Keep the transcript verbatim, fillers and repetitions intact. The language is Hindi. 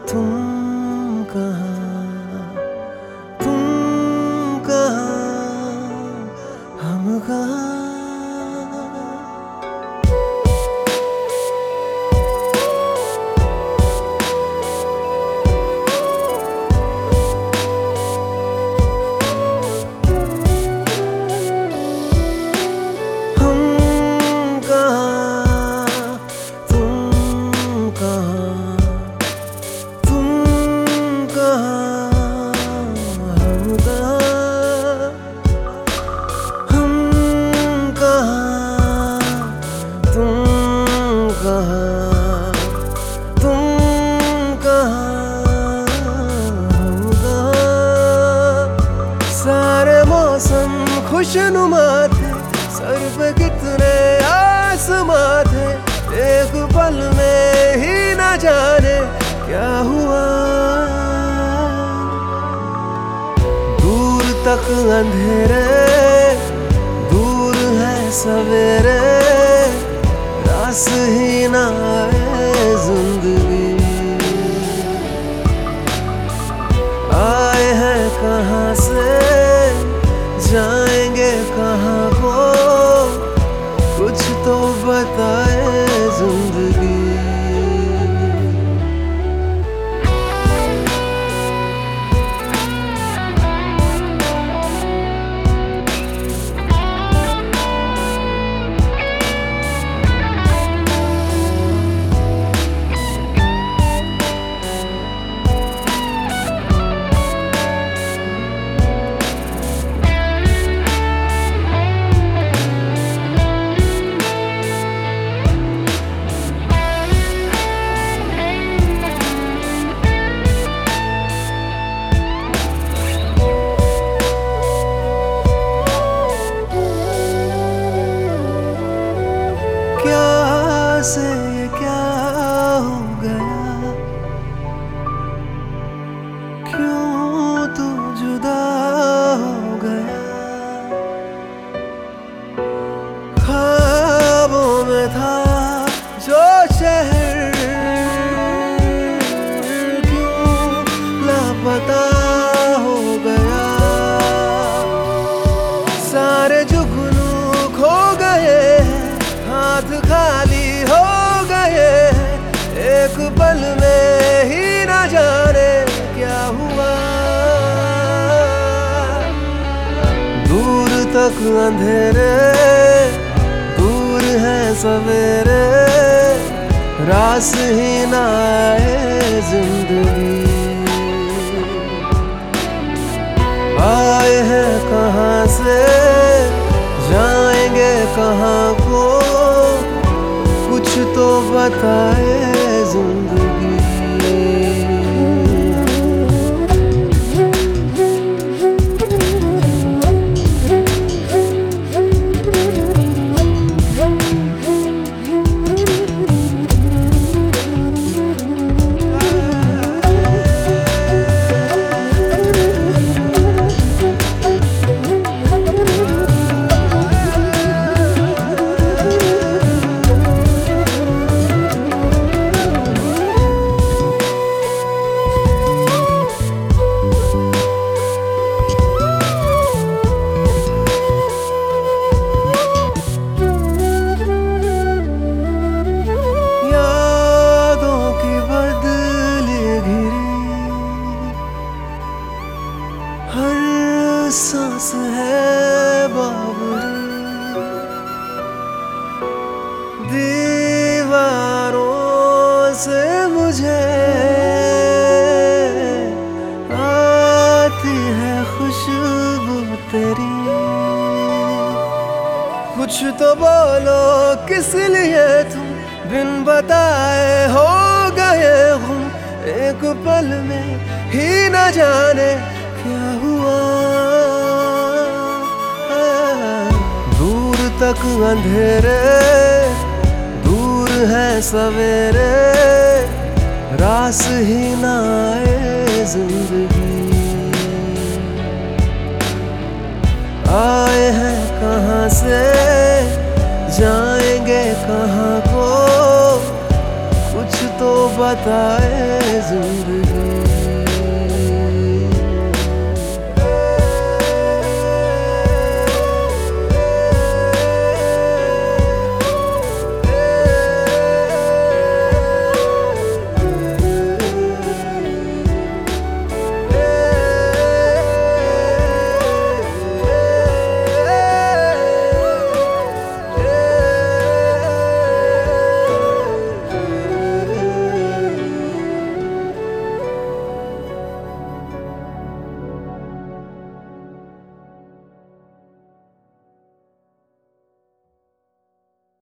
तुम कहाँ, तुम कहाँ, हम कहाँ। सारे मौसम खुशनुमा थे, सर पे कितने आसमां थे, एक पल में ही न जाने क्या हुआ। दूर तक अंधेरे, दूर है सवेरे, रास ही ना आए जिंदगी। आए हैं कहाँ से, जाएंगे कहाँ को, कुछ तो बताए जिंदगी। से ये क्या हो गया, क्यों तू जुदा हो गया। ख्वाबों में था जो शहर, क्यों लापता हो गया। सारे जुगनू खो गए, हाथ खाली हो गए, एक पल में ही न जाने क्या हुआ। दूर तक अंधेरे, दूर है सवेरे, रास ही न आए जिंदगी। आए हैं कहाँ से, जाएंगे कहाँ को, कुछ तो बताए जिंदगी। हर सांस है बावरी, दीवारों से मुझे आती है खुशबू तेरी। कुछ तो बोलो किस लिए तुम बिन बताए हो गए हम, एक पल में ही न जाने क्या हुआ। दूर तक अंधेरे, दूर है सवेरे, रास ही न आए जिंदगी। आए हैं कहाँ से, जाएंगे कहाँ को, कुछ तो बताए जिंदगी।